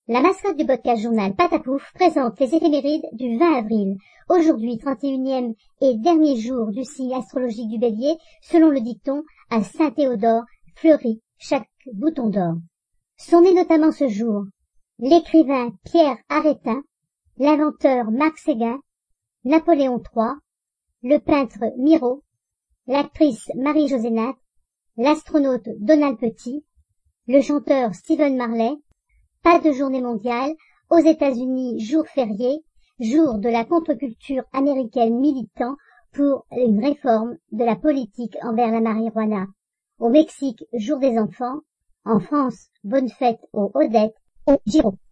La mascotte du podcast journal Patapouf présente les éphémérides du 20 avril. Aujourd'hui, 31e et dernier jour du signe astrologique du Bélier, selon le dicton « À Saint-Théodore fleurit chaque bouton d'or ». Sont nés notamment ce jour l'écrivain Pierre Arétin, l'inventeur Marc Séguin, Napoléon III, le peintre Miro, l'actrice Marie-Josée Natt, l'astronaute Donald Petit, le chanteur Stephen Marley. Pas de journée mondiale, aux États-Unis jour férié, jour de la contre-culture américaine militant pour une réforme de la politique envers la marijuana. Au Mexique, jour des enfants. En France, bonne fête aux Odette, aux Giraud.